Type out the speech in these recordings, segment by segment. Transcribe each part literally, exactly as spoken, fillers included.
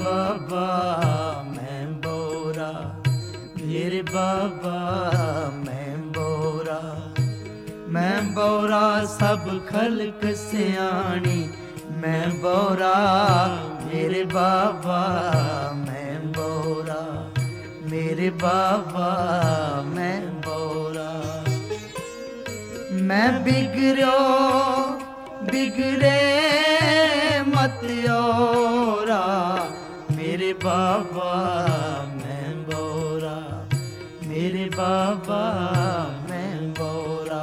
बाबा मैं बोरा, मेरे बाबा मैं बोरा, मैं बोरा सब खल्क सियाणी, मैं बोरा मेरे बाबा मैं बोरा, मेरे बाबा मैं बोरा। मैं बिगड़ो बिगड़े मत औरा, मेरे बाबा मैं बोरा, मेरे बाबा मैं बोरा।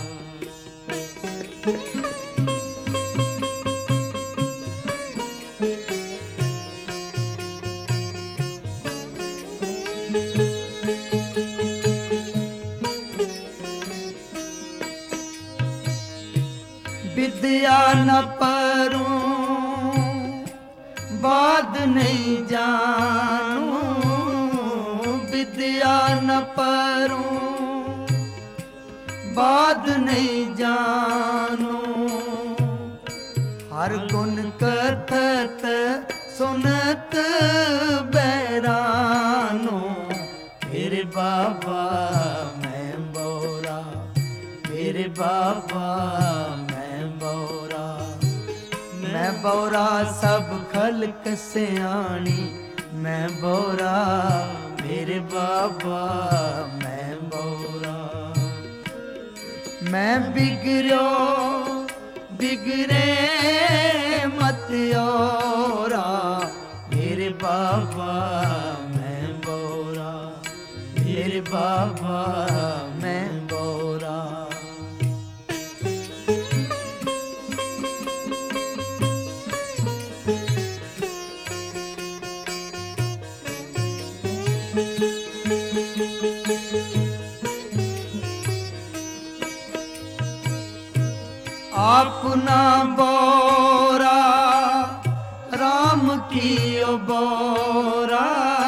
विद्या न परूं बात नहीं जानूं, विद्या न परूं बात नहीं जानूं। हर गुण कथत सुनत बैरानो, मेरे बाबा मैं बोरा, मेरे बाबा मैं बोरा। मैं बोरा सब खल्क सियाणी, मैं बोरा मेरे बाबा मैं बोरा। मैं बिगड़ो बिगड़े मत औरा, मेरे बाबा मैं बोरा, मेरे बाबा मैं बोरा। अपना बोरा राम की ओ बोरा,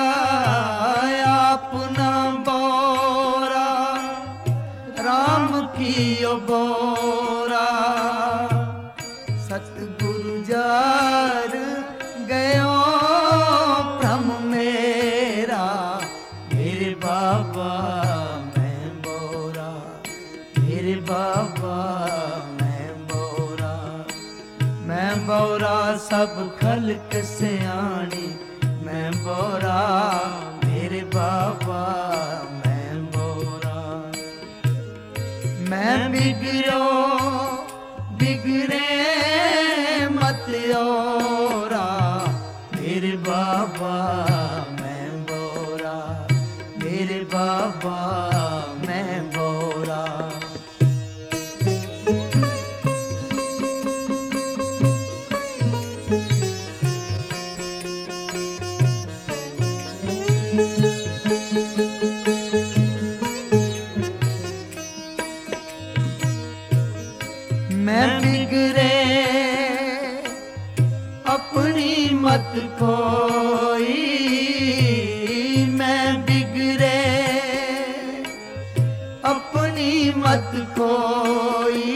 अपना बोरा राम की ओ बोरा। सतगुरु जार गयो भ्रम मेरा, मेरे बाबा मैं बोरा, मेरे बाबा मैं बोरा सब खल्क सियाणी, मैं बोरा मेरे बाबा मैं बोरा। मैं बिगड़ो बिगड़े मत औरा, मेरे बाबा मैं बोरा, मेरे बाबा मैं बोरा। मैं बिगड़े अपनी मत कोई, मैं बिगड़े अपनी मत कोई।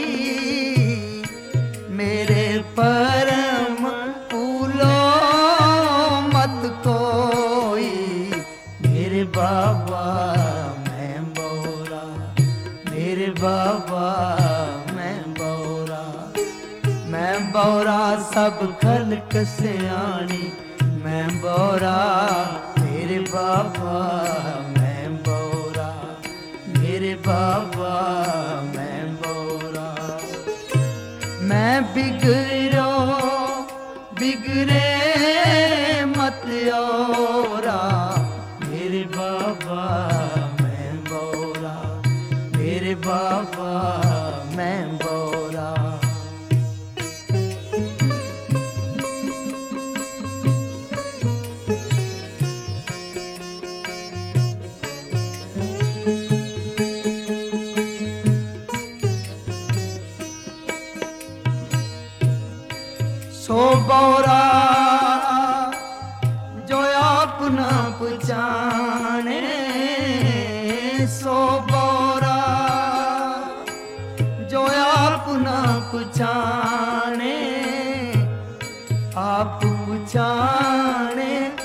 मेरे परम फूलो मत कोई, मेरे बाबा मैं बोरा, मेरे बाबा मैं बोरा सब खल्क सियाणी, मैं बोरा मेरे बाबा मैं बोरा, मेरे बाबा मैं बोरा। मैं बिगड़ो बिगड़े मत औरा, मेरे बाबा मैं बोरा, मेरे बाबा मैं बोरा। सो बोरा जो अपना पहचाने, सो बोरा जो अपना पहचाने, आप पहचाने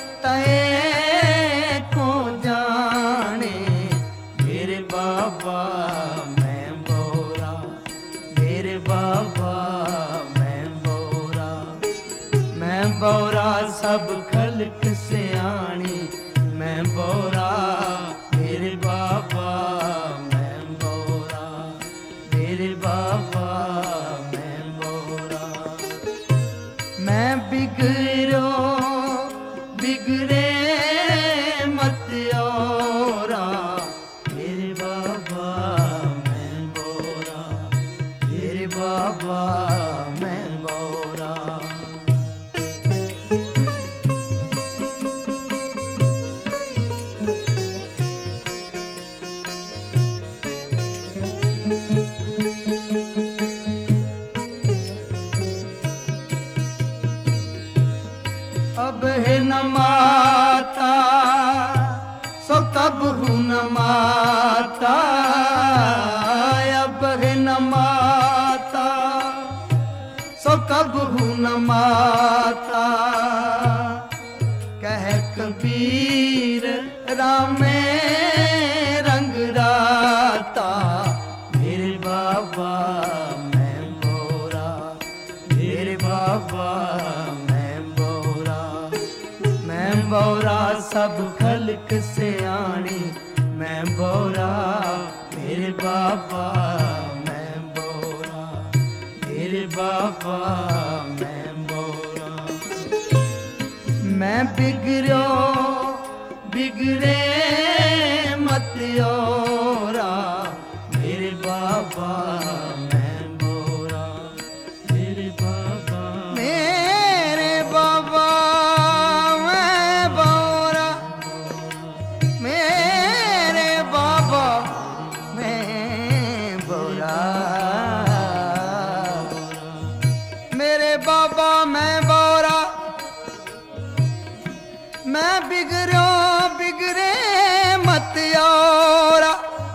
मैं बौरा सब खलक सियाणी, मैं बौरा मेरे बाबा, मैं बौरा मेरे बाबा, मैं बौरा। मैं बिगड़ो बिगड़े मत औरा, मेरे बाबा मैं बौरा, मेरे बाबा मैं बौरा। अब है न माता सो कब हूँ न माता, अब है न माता सो कब हूँ न माता। कह कबीर रामे रंग राता, मेरे बाबा मैं बौरा, मेरे बाबा बौरा सब खलक सियाणी, मैं बौरा मेरे बाबा, मैं बौरा मेरे बाबा, मैं बौरा। मैं बिगड़ो बिगड़े मत औरा, मेरे बाबा मैं बौरा, मेरे बाबा मेरे बाबा मैं बिगड़ो बिगड़े मत औरा।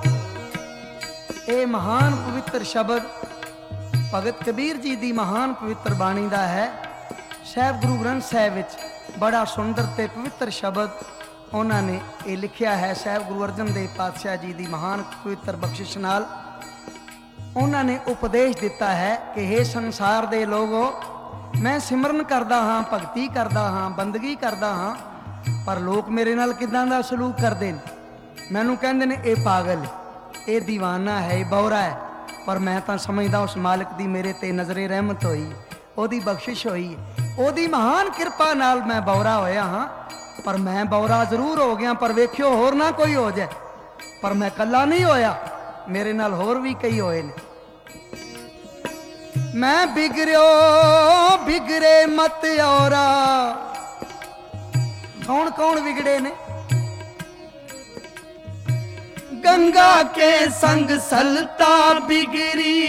ਇਹ महान पवित्र शब्द भगत कबीर जी ਦੀ महान पवित्र बाणी ਦਾ है। ਸਾਹਿਬ गुरु ग्रंथ ਸਾਹਿਬ ਵਿੱਚ बड़ा सुंदर ਤੇ पवित्र शब्द ਉਹਨਾਂ ਨੇ ਇਹ ਲਿਖਿਆ ਹੈ। ਸਾਹਿਬ गुरु अर्जन देव पातशाह जी ਦੀ महान पवित्र बख्शिश ਨਾਲ ਉਹਨਾਂ ਨੇ ਉਪਦੇਸ਼ ਦਿੱਤਾ ਹੈ ਕਿ हे ਸੰਸਾਰ ਦੇ ਲੋਗੋ, मैं सिमरन करदा हाँ, भगती करदा हाँ, बंदगी करदा हाँ, पर लोग मेरे नाल किदां दा सलूक करदे ने। मैनू कहंदे ने ये पागल, ये दीवाना है, ये बौरा है, पर मैं तां समझदा उस मालिक दी मेरे ते नज़रे रहमत होई, ओदी बख्शिश होई, ओदी महान कृपा नाल मैं बौरा होया हाँ। पर मैं बौरा जरूर हो गया, पर वेखियो होर ना कोई हो जाए, पर मैं कल्ला नहीं होया, मेरे नाल होर भी कई होए ने। मैं बिगड़ो बिगड़े मत औरा। कौन कौन बिगड़े ने? गंगा के संग सलता बिगड़ी।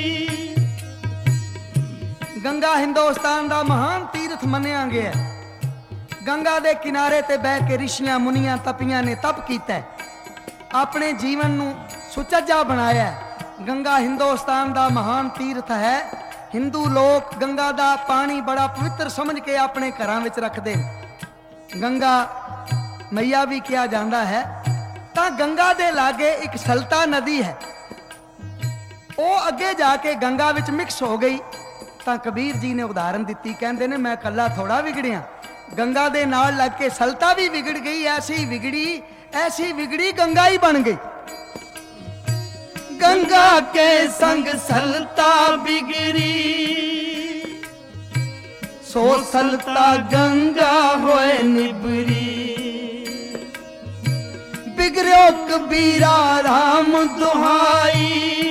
गंगा हिंदुस्तान का महान तीर्थ मनिया गया है। गंगा के किनारे ते बह के ऋषियां मुनियां तपियां ने तप किया, अपने जीवन नू सुचज्जा बनाया है। गंगा हिंदुस्तान का महान तीर्थ है। हिंदू लोग गंगा का पानी बड़ा पवित्र समझ के अपने घरां विच रखते। गंगा मैया भी किया जाता है। तो गंगा के लागे एक सलता नदी है, वो अगे जाके गंगा विच मिक्स हो गई। तो कबीर जी ने उदाहरण दी, कहते ने मैं कला थोड़ा बिगड़िया, गंगा दे नाल लग के सलता भी बिगड़ गई। ऐसी बिगड़ी ऐसी बिगड़ी गंगा ही बन गई। गंगा के संग सलता बिगड़ी, सो सलता गंगा होए निबरी। बिगड़ो कबीरा राम दुहाई,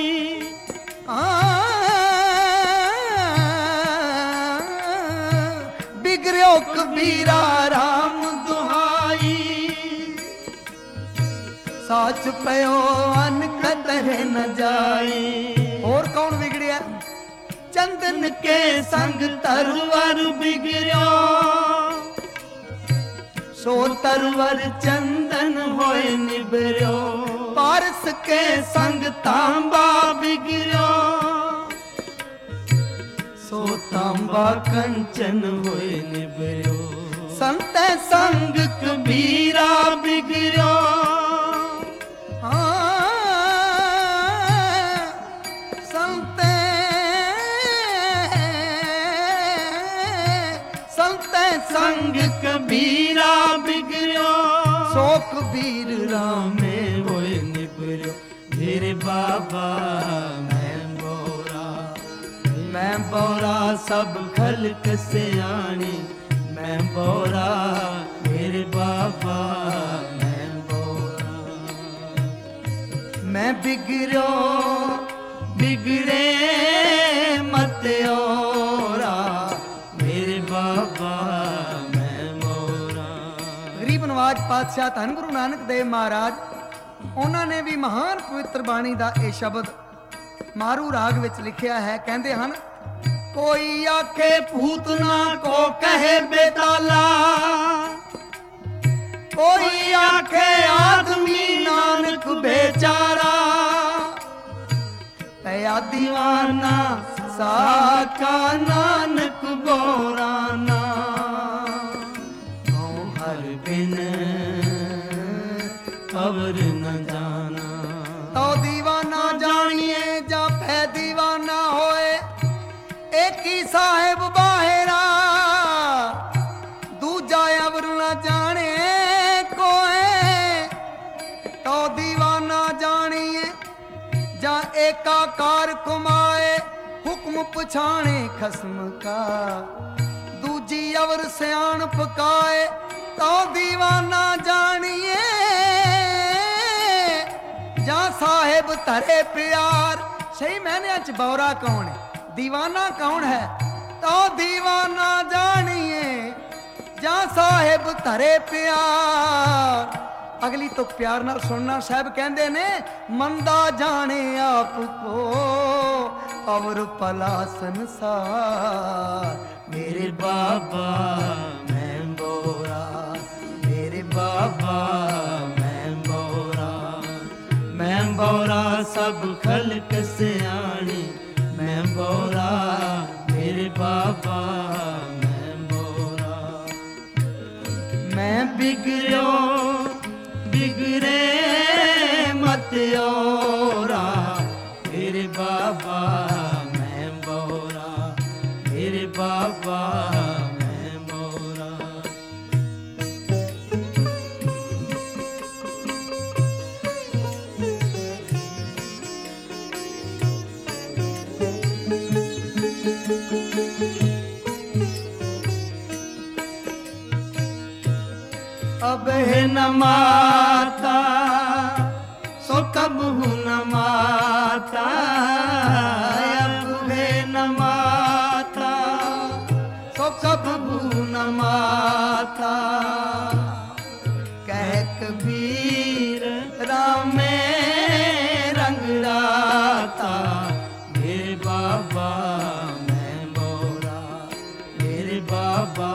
बिगड़ो कबीरा राम दुहाई। साच पयो अन कतरे न जाए। और कौन बिगड़िया? चंदन के संग तरवर बिगड़ो, सो तरवर चंदन होए निबरो। पारस के संग तांबा बिगड़ो, सो तांबा कंचन होए निबरो। संत संग कबीरा बिगड़ो, संत संग कबीरा बिगड़ो, सो कबीर राम में होए निबरो। मेरे बाबा मैं बोरा, मैं बोरा सब खलक से आनी, मैं बोरा मेरे बाबा मैं बोरा। मैं बिगड़ो बिगड़े मत ओरा, मेरे बाबा मैं बोरा। गरीब नवाज पातशाह धन गुरु नानक देव महाराज ਉਹਨਾਂ ਨੇ ਵੀ ਮਹਾਨ ਪਵਿੱਤਰ ਬਾਣੀ ਦਾ ਇਹ ਸ਼ਬਦ ਮਾਰੂ ਰਾਗ ਵਿੱਚ ਲਿਖਿਆ ਹੈ। ਕਹਿੰਦੇ ਹਨ कोई आखे पूतना को कहे बेताला, कोई आखे आदमी नानक बेचारा, पया दीवाना साका नानक बोराना। हर बिन खबर न जाना, तो दीवाना जानिए जा पै दीवाना होए। एक ही साहेब बाहेरा, दूजा अवर न जाने कोए। तो दीवाना जानिए जा एकाकार कुमाए, हुक्म पछाणे खस्म का, दूजी अवर सियाण पकाए। तो दीवाना जानिए जा साहेब धरे प्यार। सही मैंने च बौरा कौन है, दीवाना कौन है? तो दीवाना जानिए जा साहेब धरे प्यार। अगली तो प्यार नाल सुनना। साहब कहते ने मंदा जाने आपको और भला संसार। मेरे बाबा मैं बोरा, मेरे बाबा मैं बोरा, मैं बोरा सब खलक से आनी, मैं बोरा मेरे बाबा मैं बोरा। मैं बिगड़ो बिगड़े मत ओरा, मेरे बाबा मैं बोरा, मेरे बाबा मैं बोरा। अब है न माता सो कब हूँ न माता, अब है न माता सो कब हूँ न माता। कह कबीर राम में रंग राता, मेरे बाबा मैं बोरा, मेरे बाबा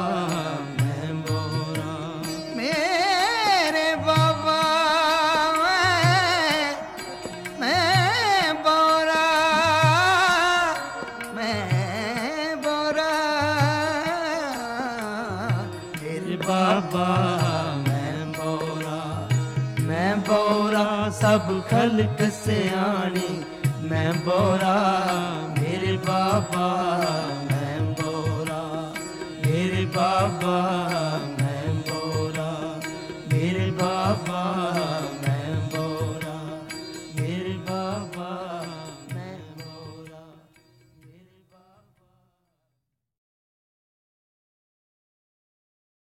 बाबा मैं बोरा, मैं बोरा सब खलक से आनी, मैं बोरा मेरे बाबा मैं बोरा, मेरे बाबा